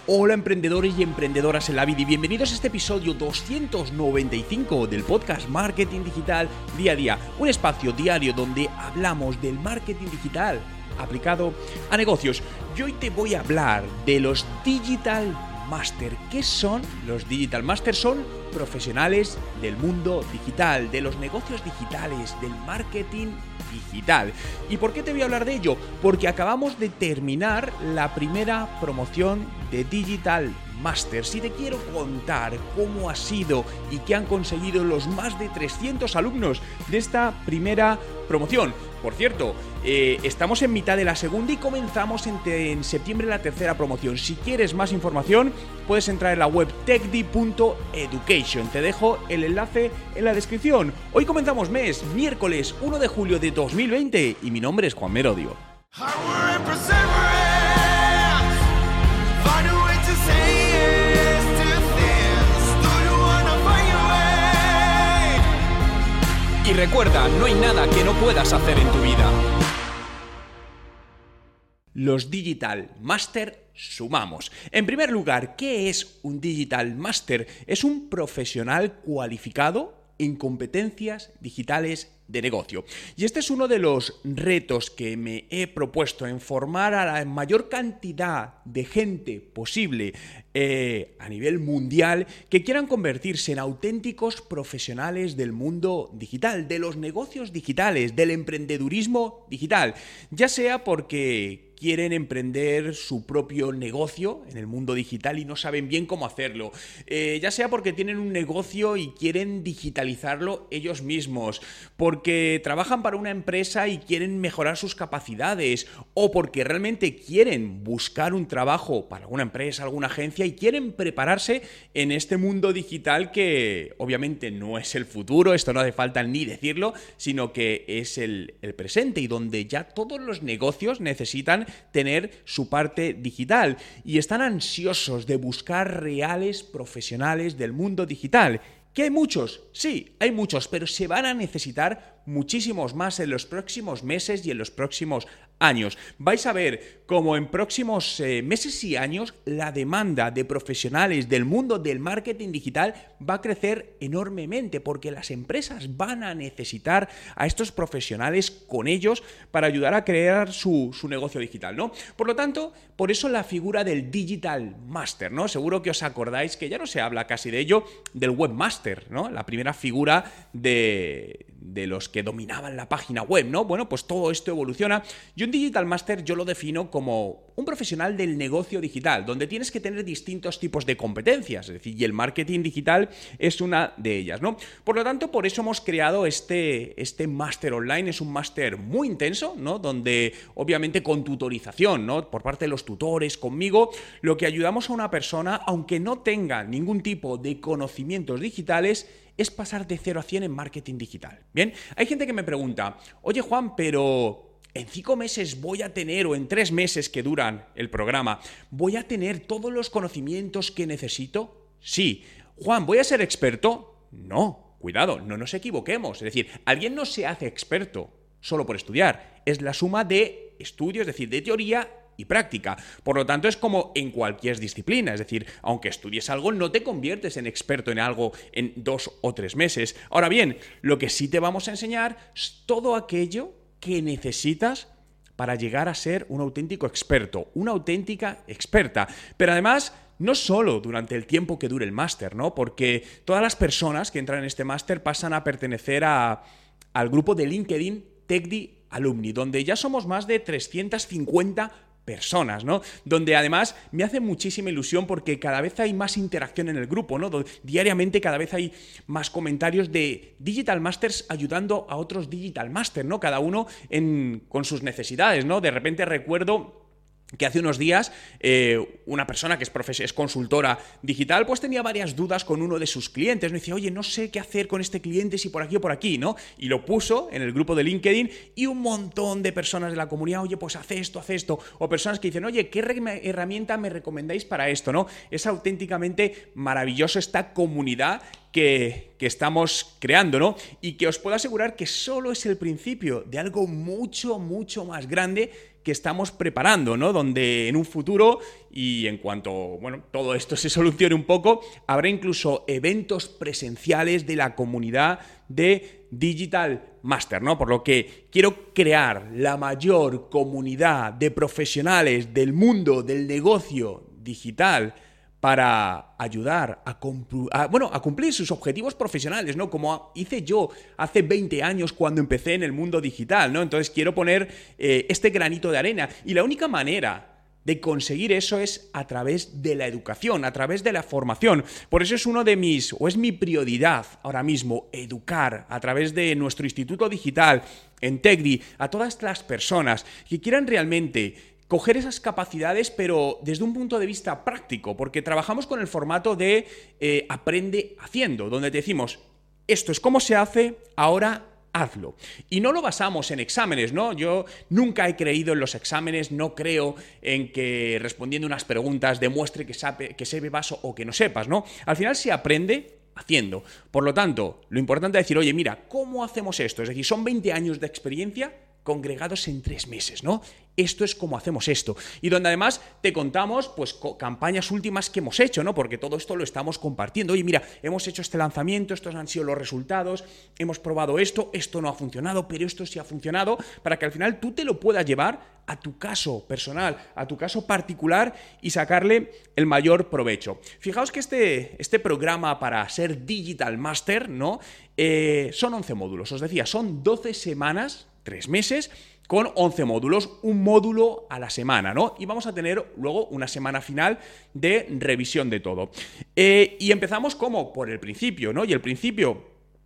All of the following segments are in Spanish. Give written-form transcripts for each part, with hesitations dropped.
Hola emprendedores y emprendedoras en la vida y bienvenidos a este episodio 295 del podcast Marketing Digital Día a Día, un espacio diario donde hablamos del marketing digital aplicado a negocios. Y hoy te voy a hablar de los Digital Master. ¿Qué son los Digital Master? Son profesionales del mundo digital, de los negocios digitales, del marketing digital. ¿Y por qué te voy a hablar de ello? Porque acabamos de terminar la primera promoción de Digital Masters y te quiero contar cómo ha sido y qué han conseguido los más de 300 alumnos de esta primera promoción. Por cierto, estamos en mitad de la segunda y comenzamos en septiembre la tercera promoción. Si quieres más información, puedes entrar en la web techdi.education. Te dejo el enlace en la descripción. Hoy comenzamos mes, miércoles 1 de julio de 2020 y mi nombre es Juan Merodio. Y recuerda, no hay nada que no puedas hacer en tu vida. Los Digital Master sumamos. En primer lugar, ¿qué es un Digital Master? Es un profesional cualificado en competencias digitales de negocio. Y este es uno de los retos que me he propuesto, en formar a la mayor cantidad de gente posible a nivel mundial que quieran convertirse en auténticos profesionales del mundo digital, de los negocios digitales, del emprendedurismo digital, ya sea porque quieren emprender su propio negocio en el mundo digital y no saben bien cómo hacerlo, ya sea porque tienen un negocio y quieren digitalizarlo ellos mismos, porque trabajan para una empresa y quieren mejorar sus capacidades, o porque realmente quieren buscar un trabajo para alguna empresa, alguna agencia y quieren prepararse en este mundo digital que obviamente no es el futuro, esto no hace falta ni decirlo, sino que es el presente y donde ya todos los negocios necesitan tener su parte digital y están ansiosos de buscar reales profesionales del mundo digital. ¿Que hay muchos? Sí, hay muchos, pero se van a necesitar muchísimos más en los próximos meses y en los próximos años. Vais a ver cómo en próximos meses y años la demanda de profesionales del mundo del marketing digital va a crecer enormemente porque las empresas van a necesitar a estos profesionales con ellos para ayudar a crear su negocio digital, ¿no? Por lo tanto, por eso la figura del Digital Master, ¿no? Seguro que os acordáis que ya no se habla casi de ello, del Webmaster, ¿no? La primera figura de los que dominaban la página web, ¿no? Bueno, pues todo esto evoluciona y un Digital Master yo lo defino como un profesional del negocio digital, donde tienes que tener distintos tipos de competencias, es decir, y el marketing digital es una de ellas, ¿no? Por lo tanto, por eso hemos creado este máster online. Es un máster muy intenso, ¿no? Donde obviamente con tutorización, ¿no? Por parte de los tutores, conmigo, lo que ayudamos a una persona, aunque no tenga ningún tipo de conocimientos digitales, es pasar de 0 a 100 en marketing digital. Bien, hay gente que me pregunta, oye Juan, pero ¿en 5 meses voy a tener, o en 3 meses que duran el programa, voy a tener todos los conocimientos que necesito? Sí. Juan, ¿voy a ser experto? No, cuidado, no nos equivoquemos. Es decir, alguien no se hace experto solo por estudiar. Es la suma de estudios, es decir, de teoría y práctica. Por lo tanto, es como en cualquier disciplina. Es decir, aunque estudies algo, no te conviertes en experto en algo en 2 o 3 meses. Ahora bien, lo que sí te vamos a enseñar es todo aquello que necesitas para llegar a ser un auténtico experto, una auténtica experta. Pero además, no solo durante el tiempo que dure el máster, ¿no? Porque todas las personas que entran en este máster pasan a pertenecer al grupo de LinkedIn Techdi Alumni, donde ya somos más de 350 personas, ¿no? Donde además me hace muchísima ilusión porque cada vez hay más interacción en el grupo, ¿no? Diariamente cada vez hay más comentarios de Digital Masters ayudando a otros Digital Masters, ¿no? Cada uno con sus necesidades, ¿no? De repente recuerdo que hace unos días una persona que es consultora digital, pues tenía varias dudas con uno de sus clientes. Me decía, oye, no sé qué hacer con este cliente, si por aquí o por aquí, ¿no? Y lo puso en el grupo de LinkedIn y un montón de personas de la comunidad, oye, pues haz esto. O personas que dicen, oye, ¿qué herramienta me recomendáis para esto, no? Es auténticamente maravilloso esta comunidad que estamos creando, ¿no? Y que os puedo asegurar que solo es el principio de algo mucho, mucho más grande que estamos preparando, ¿no? Donde en un futuro, y en cuanto, bueno, todo esto se solucione un poco, habrá incluso eventos presenciales de la comunidad de Digital Master, ¿no? Por lo que quiero crear la mayor comunidad de profesionales del mundo del negocio digital para ayudar a cumplir sus objetivos profesionales, ¿no? Como hice yo hace 20 años cuando empecé en el mundo digital, ¿no? Entonces quiero poner este granito de arena. Y la única manera de conseguir eso es a través de la educación, a través de la formación. Por eso es mi prioridad ahora mismo, educar a través de nuestro Instituto Digital en TechDi a todas las personas que quieran realmente coger esas capacidades, pero desde un punto de vista práctico, porque trabajamos con el formato de aprende haciendo, donde te decimos, esto es cómo se hace, ahora hazlo. Y no lo basamos en exámenes, ¿no? Yo nunca he creído en los exámenes, no creo en que respondiendo unas preguntas demuestre que sepas o que no sepas, ¿no? Al final se aprende haciendo. Por lo tanto, lo importante es decir, oye, mira, ¿cómo hacemos esto? Es decir, son 20 años de experiencia congregados en 3 meses, ¿no? Esto es como hacemos esto. Y donde además te contamos, pues, campañas últimas que hemos hecho, ¿no? Porque todo esto lo estamos compartiendo. Oye, mira, hemos hecho este lanzamiento, estos han sido los resultados, hemos probado esto no ha funcionado, pero esto sí ha funcionado, para que al final tú te lo puedas llevar a tu caso personal, a tu caso particular y sacarle el mayor provecho. Fijaos que este programa para ser Digital Master, ¿no? Son 11 módulos, os decía, son 12 semanas, 3 meses, con 11 módulos, un módulo a la semana, ¿no? Y vamos a tener luego una semana final de revisión de todo. Y empezamos como por el principio, ¿no? Y el principio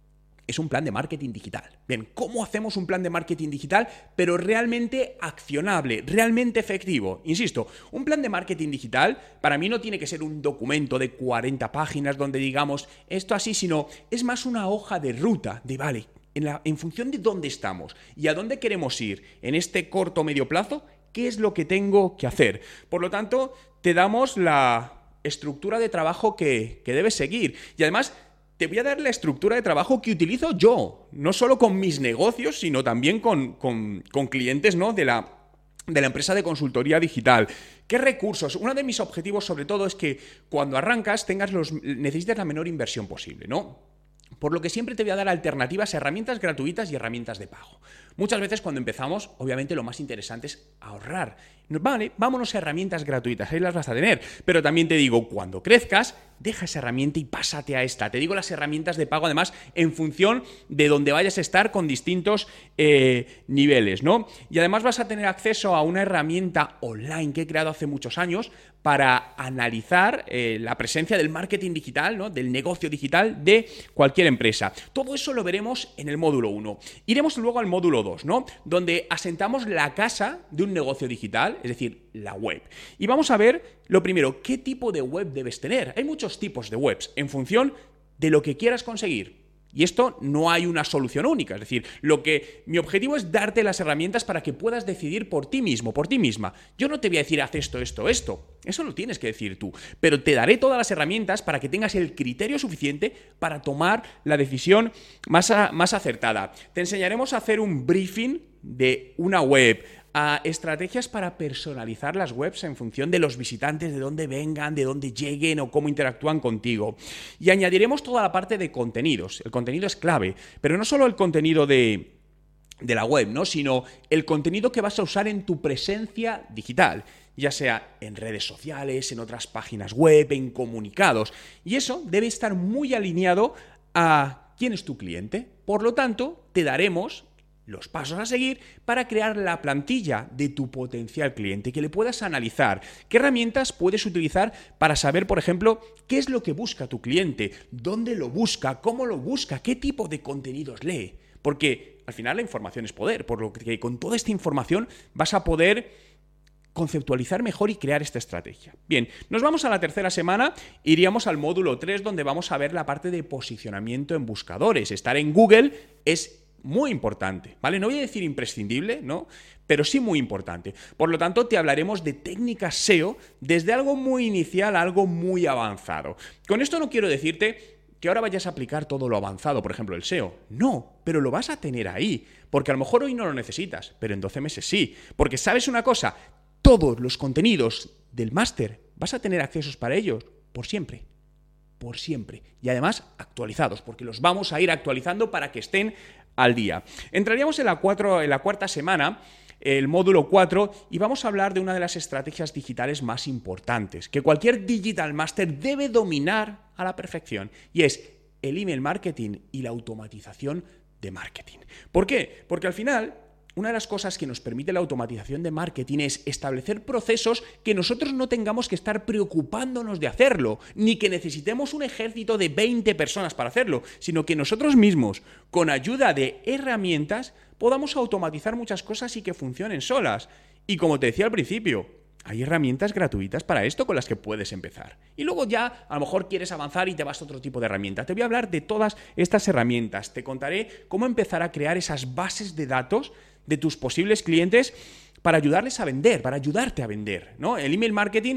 es un plan de marketing digital. Bien, ¿cómo hacemos un plan de marketing digital, pero realmente accionable, realmente efectivo? Insisto, un plan de marketing digital para mí no tiene que ser un documento de 40 páginas donde digamos esto así, sino es más una hoja de ruta de, vale, en función de dónde estamos y a dónde queremos ir en este corto o medio plazo, ¿qué es lo que tengo que hacer? Por lo tanto, te damos la estructura de trabajo que debes seguir. Y además, te voy a dar la estructura de trabajo que utilizo yo, no solo con mis negocios, sino también con clientes, ¿no? de la empresa de consultoría digital. ¿Qué recursos? Uno de mis objetivos, sobre todo, es que cuando arrancas necesites la menor inversión posible, ¿no? Por lo que siempre te voy a dar alternativas, herramientas gratuitas y herramientas de pago. Muchas veces cuando empezamos, obviamente lo más interesante es ahorrar. Vale, vámonos a herramientas gratuitas, ahí las vas a tener. Pero también te digo, cuando crezcas, deja esa herramienta y pásate a esta. Te digo las herramientas de pago, además, en función de donde vayas a estar con distintos niveles, ¿no? Y además vas a tener acceso a una herramienta online que he creado hace muchos años para analizar la presencia del marketing digital, ¿no? Del negocio digital de cualquier empresa. Todo eso lo veremos en el módulo 1. Iremos luego al módulo 2, ¿no? Donde asentamos la casa de un negocio digital, es decir, la web. Y vamos a ver, lo primero, ¿qué tipo de web debes tener? Hay muchos tipos de webs en función de lo que quieras conseguir. Y esto no hay una solución única, es decir, mi objetivo es darte las herramientas para que puedas decidir por ti mismo, por ti misma. Yo no te voy a decir haz esto, eso lo tienes que decir tú, pero te daré todas las herramientas para que tengas el criterio suficiente para tomar la decisión más acertada. Te enseñaremos a hacer un briefing de una web, a estrategias para personalizar las webs en función de los visitantes, de dónde vengan, de dónde lleguen o cómo interactúan contigo. Y añadiremos toda la parte de contenidos. El contenido es clave, pero no solo el contenido de la web, ¿no? Sino el contenido que vas a usar en tu presencia digital, ya sea en redes sociales, en otras páginas web, en comunicados. Y eso debe estar muy alineado a quién es tu cliente. Por lo tanto, te daremos los pasos a seguir para crear la plantilla de tu potencial cliente, que le puedas analizar qué herramientas puedes utilizar para saber, por ejemplo, qué es lo que busca tu cliente, dónde lo busca, cómo lo busca, qué tipo de contenidos lee. Porque al final la información es poder, por lo que con toda esta información vas a poder conceptualizar mejor y crear esta estrategia. Bien, nos vamos a la tercera semana, iríamos al módulo 3, donde vamos a ver la parte de posicionamiento en buscadores. Estar en Google es muy importante, ¿vale? No voy a decir imprescindible, ¿no? Pero sí muy importante. Por lo tanto, te hablaremos de técnicas SEO desde algo muy inicial a algo muy avanzado. Con esto no quiero decirte que ahora vayas a aplicar todo lo avanzado, por ejemplo, el SEO. No, pero lo vas a tener ahí. porque a lo mejor hoy no lo necesitas, pero en 12 meses sí. Porque ¿sabes una cosa? Todos los contenidos del máster vas a tener accesos para ellos por siempre. Por siempre. Y además actualizados, porque los vamos a ir actualizando para que estén al día. Entraríamos en la cuarta semana, el módulo 4, y vamos a hablar de una de las estrategias digitales más importantes, que cualquier Digital Master debe dominar a la perfección, y es el email marketing y la automatización de marketing. ¿Por qué? Porque al final, una de las cosas que nos permite la automatización de marketing es establecer procesos que nosotros no tengamos que estar preocupándonos de hacerlo, ni que necesitemos un ejército de 20 personas para hacerlo, sino que nosotros mismos, con ayuda de herramientas, podamos automatizar muchas cosas y que funcionen solas. Y como te decía al principio, hay herramientas gratuitas para esto con las que puedes empezar. Y luego ya a lo mejor quieres avanzar y te vas a otro tipo de herramienta. Te voy a hablar de todas estas herramientas. Te contaré cómo empezar a crear esas bases de datos de tus posibles clientes para ayudarles a vender, para ayudarte a vender, ¿no? El email marketing,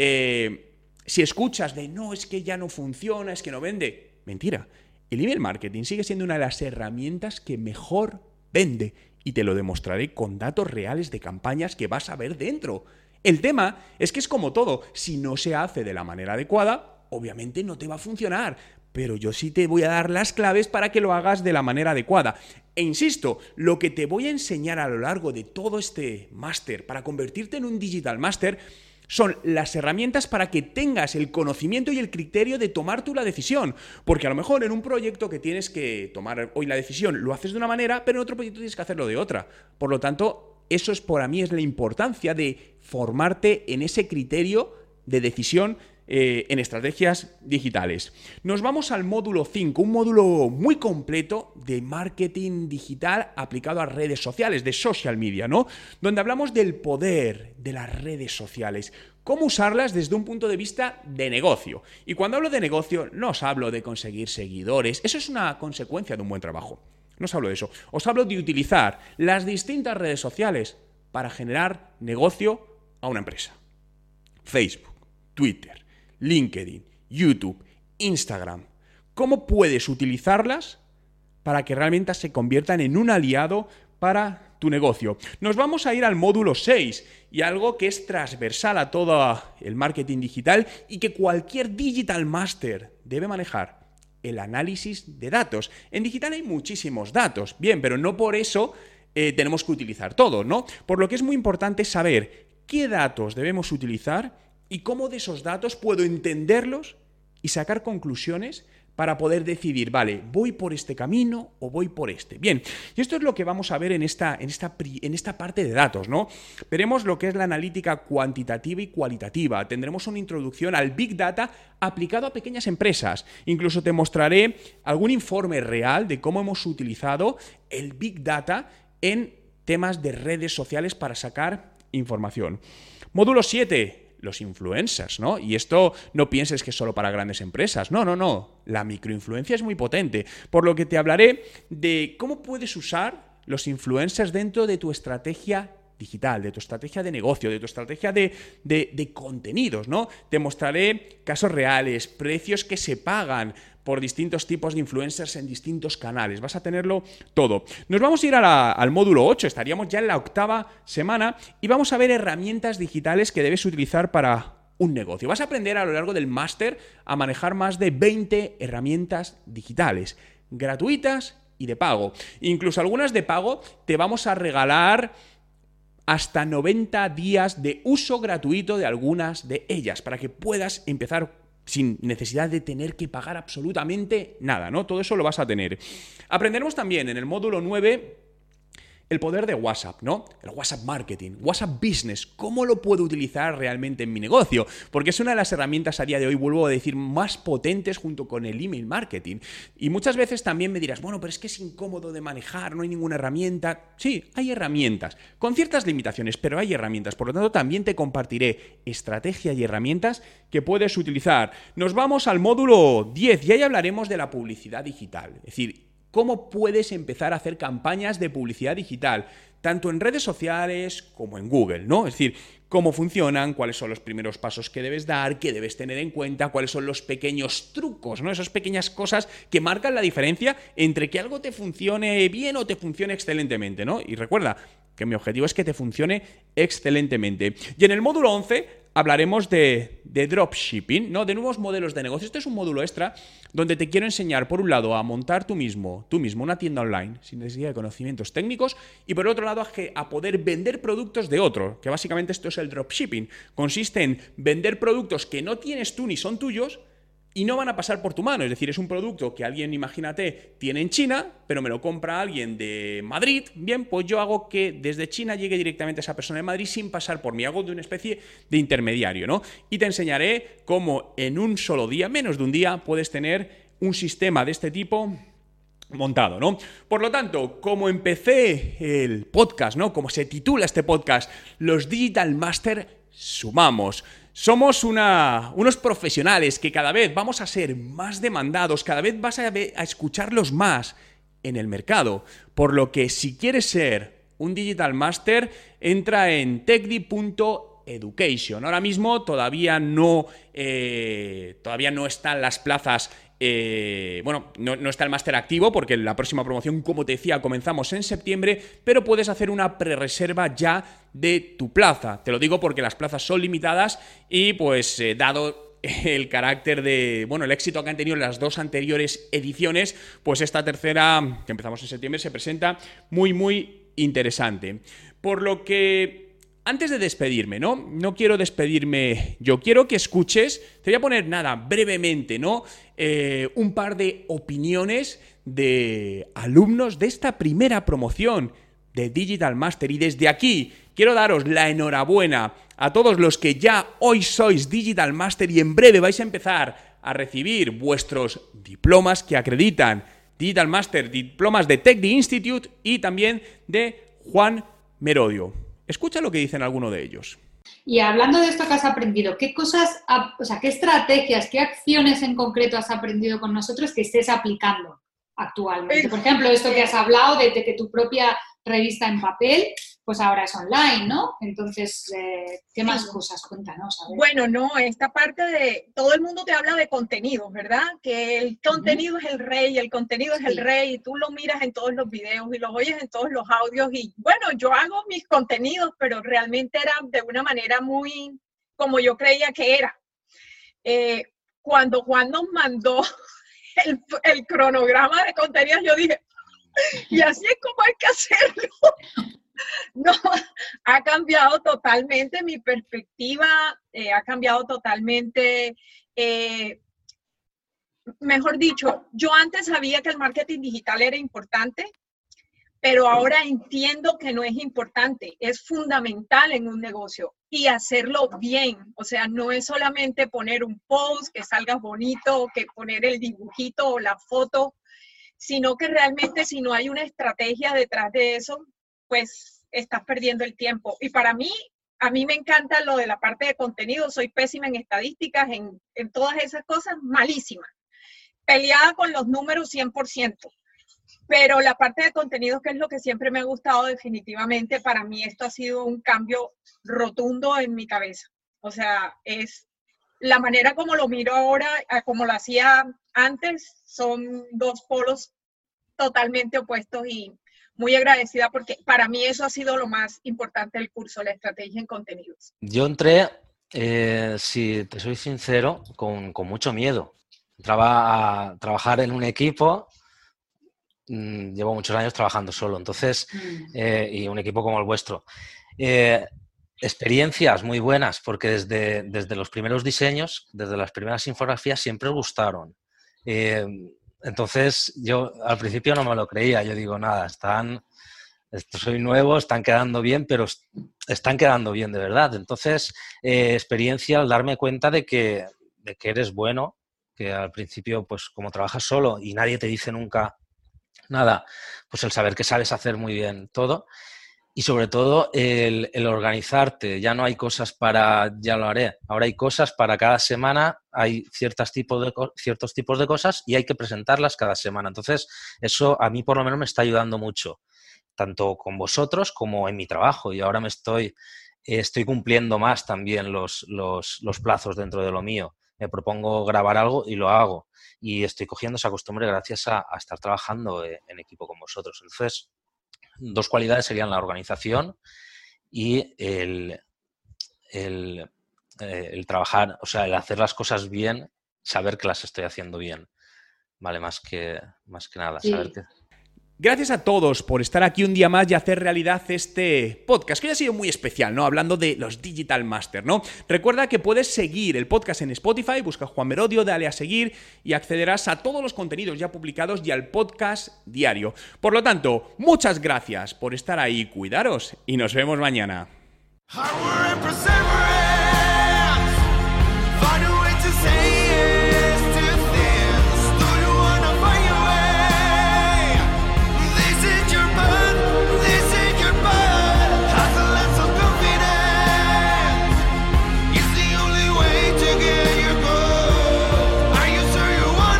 si escuchas de no, es que ya no funciona, es que no vende, mentira. El email marketing sigue siendo una de las herramientas que mejor vende y te lo demostraré con datos reales de campañas que vas a ver dentro. El tema es que es como todo, si no se hace de la manera adecuada, obviamente no te va a funcionar, pero yo sí te voy a dar las claves para que lo hagas de la manera adecuada. E insisto, lo que te voy a enseñar a lo largo de todo este máster para convertirte en un Digital Master son las herramientas para que tengas el conocimiento y el criterio de tomar tú la decisión. Porque a lo mejor en un proyecto que tienes que tomar hoy la decisión lo haces de una manera, pero en otro proyecto tienes que hacerlo de otra. Por lo tanto, eso es para mí es la importancia de formarte en ese criterio de decisión en estrategias digitales. Nos vamos al módulo 5, un módulo muy completo de marketing digital aplicado a redes sociales, de social media, ¿no? Donde hablamos del poder de las redes sociales, cómo usarlas desde un punto de vista de negocio. Y cuando hablo de negocio, no os hablo de conseguir seguidores, eso es una consecuencia de un buen trabajo. No os hablo de eso, os hablo de utilizar las distintas redes sociales para generar negocio a una empresa. Facebook, Twitter, LinkedIn, YouTube, Instagram. ¿Cómo puedes utilizarlas para que realmente se conviertan en un aliado para tu negocio? Nos vamos a ir al módulo 6 y algo que es transversal a todo el marketing digital y que cualquier Digital Master debe manejar: el análisis de datos. En digital hay muchísimos datos, bien, pero no por eso tenemos que utilizar todo, ¿no? Por lo que es muy importante saber qué datos debemos utilizar y cómo de esos datos puedo entenderlos y sacar conclusiones para poder decidir, vale, ¿voy por este camino o voy por este? Bien, y esto es lo que vamos a ver en esta parte de datos, ¿no? Veremos lo que es la analítica cuantitativa y cualitativa. Tendremos una introducción al Big Data aplicado a pequeñas empresas. Incluso te mostraré algún informe real de cómo hemos utilizado el Big Data en temas de redes sociales para sacar información. Módulo 7. Los influencers, ¿no? Y esto no pienses que es solo para grandes empresas. No, no, no. La microinfluencia es muy potente. Por lo que te hablaré de cómo puedes usar los influencers dentro de tu estrategia digital, de tu estrategia de negocio, de tu estrategia de contenidos, ¿no? Te mostraré casos reales, precios que se pagan por distintos tipos de influencers en distintos canales. Vas a tenerlo todo. Nos vamos a ir al módulo 8, estaríamos ya en la 8ª semana y vamos a ver herramientas digitales que debes utilizar para un negocio. Vas a aprender a lo largo del máster a manejar más de 20 herramientas digitales, gratuitas y de pago. Incluso algunas de pago te vamos a regalar hasta 90 días de uso gratuito de algunas de ellas para que puedas empezar sin necesidad de tener que pagar absolutamente nada, ¿no? Todo eso lo vas a tener. Aprenderemos también en el módulo 9 el poder de WhatsApp, ¿no? El WhatsApp Marketing, WhatsApp Business, ¿cómo lo puedo utilizar realmente en mi negocio? Porque es una de las herramientas a día de hoy, vuelvo a decir, más potentes junto con el email marketing. Y muchas veces también me dirás, bueno, pero es que es incómodo de manejar, no hay ninguna herramienta. Sí, hay herramientas, con ciertas limitaciones, pero hay herramientas. Por lo tanto, también te compartiré estrategia y herramientas que puedes utilizar. Nos vamos al módulo 10 y ahí hablaremos de la publicidad digital. Es decir, cómo puedes empezar a hacer campañas de publicidad digital, tanto en redes sociales como en Google, ¿no? Es decir, cómo funcionan, cuáles son los primeros pasos que debes dar, qué debes tener en cuenta, cuáles son los pequeños trucos, ¿no? Esas pequeñas cosas que marcan la diferencia entre que algo te funcione bien o te funcione excelentemente, ¿no? Y recuerda que mi objetivo es que te funcione excelentemente. Y en el módulo 11 hablaremos de dropshipping, ¿no? De nuevos modelos de negocio. Este es un módulo extra donde te quiero enseñar, por un lado, a montar tú mismo una tienda online sin necesidad de conocimientos técnicos y por otro lado a poder vender productos de otro, que básicamente esto es el dropshipping. Consiste en vender productos que no tienes tú ni son tuyos y no van a pasar por tu mano. Es decir, es un producto que alguien, imagínate, tiene en China, pero me lo compra alguien de Madrid. Bien, pues yo hago que desde China llegue directamente a esa persona de Madrid sin pasar por mí. Hago de una especie de intermediario, ¿no? Y te enseñaré cómo en un solo día, menos de un día, puedes tener un sistema de este tipo montado, ¿no? Por lo tanto, como empecé el podcast, ¿no? Como se titula este podcast, los Digital Master sumamos. Somos unos profesionales que cada vez vamos a ser más demandados, cada vez vas a escucharlos más en el mercado. Por lo que si quieres ser un Digital Master, entra en techdi.education. Ahora mismo todavía no están las plazas. No está el máster activo porque la próxima promoción, como te decía, comenzamos en septiembre, pero puedes hacer una prerreserva ya de tu plaza. Te lo digo porque las plazas son limitadas y pues dado el carácter de, el éxito que han tenido las dos anteriores ediciones, pues esta tercera, que empezamos en septiembre, se presenta muy, muy interesante. Por lo que antes de despedirme, ¿no? No quiero despedirme yo, quiero que escuches, te voy a poner brevemente, ¿no? Un par de opiniones de alumnos de esta primera promoción de Digital Master y desde aquí quiero daros la enhorabuena a todos los que ya hoy sois Digital Master y en breve vais a empezar a recibir vuestros diplomas que acreditan Digital Master, diplomas de Techdi Institute y también de Juan Merodio. Escucha lo que dicen algunos de ellos. Y hablando de esto que has aprendido, ¿qué cosas, qué estrategias, qué acciones en concreto has aprendido con nosotros que estés aplicando actualmente? Por ejemplo, esto que has hablado de que tu propia revista en papel, pues ahora es online, ¿no? Entonces, ¿qué más cosas? Cuéntanos. A ver. Bueno, no, esta parte de, todo el mundo te habla de contenidos, ¿verdad? Que el contenido es el rey, el contenido es el rey, y tú lo miras en todos los videos y los oyes en todos los audios y bueno, yo hago mis contenidos, pero realmente era de una manera muy como yo creía que era. Cuando Juan nos mandó el cronograma de contenidos, yo dije, y así es como hay que hacerlo. No, ha cambiado totalmente mi perspectiva, ha cambiado totalmente, mejor dicho, yo antes sabía que el marketing digital era importante, pero ahora entiendo que no es importante, es fundamental en un negocio y hacerlo bien. O sea, no es solamente poner un post que salga bonito, que poner el dibujito o la foto, sino que realmente si no hay una estrategia detrás de eso, pues estás perdiendo el tiempo. Y para mí, a mí me encanta lo de la parte de contenido, soy pésima en estadísticas, en todas esas cosas, malísima. Peleada con los números 100%. Pero la parte de contenidos, que es lo que siempre me ha gustado definitivamente, para mí esto ha sido un cambio rotundo en mi cabeza. O sea, es la manera como lo miro ahora, como lo hacía antes, son dos polos totalmente opuestos y muy agradecida porque para mí eso ha sido lo más importante del curso, la estrategia en contenidos. Yo entré, si te soy sincero, con mucho miedo. Entraba a trabajar en un equipo, llevo muchos años trabajando solo, entonces, y un equipo como el vuestro. Experiencias muy buenas, porque desde los primeros diseños, desde las primeras infografías, siempre gustaron. Entonces, yo al principio no me lo creía. Yo digo, nada, soy nuevo, están quedando bien, pero están quedando bien de verdad. Entonces, experiencia al darme cuenta de que eres bueno, que al principio, pues como trabajas solo y nadie te dice nunca nada, pues el saber que sabes hacer muy bien todo. Y sobre todo el organizarte. Ya no hay cosas para, ya lo haré. Ahora hay cosas para cada semana, hay ciertos tipos de cosas y hay que presentarlas cada semana. Entonces, eso a mí por lo menos me está ayudando mucho, tanto con vosotros como en mi trabajo. Y ahora me estoy estoy cumpliendo más también los plazos dentro de lo mío. Me propongo grabar algo y lo hago. Y estoy cogiendo esa costumbre gracias a estar trabajando en equipo con vosotros. Entonces, 2 cualidades serían la organización y el trabajar, o sea, el hacer las cosas bien, saber que las estoy haciendo bien. Vale, más que nada, Sí. saber que... Gracias a todos por estar aquí un día más y hacer realidad este podcast, que hoy ha sido muy especial, ¿no? Hablando de los Digital Master, ¿no? Recuerda que puedes seguir el podcast en Spotify, busca Juan Merodio, dale a seguir y accederás a todos los contenidos ya publicados y al podcast diario. Por lo tanto, muchas gracias por estar ahí, cuidaros y nos vemos mañana.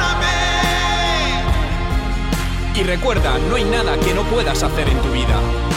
Y recuerda, no hay nada que no puedas hacer en tu vida.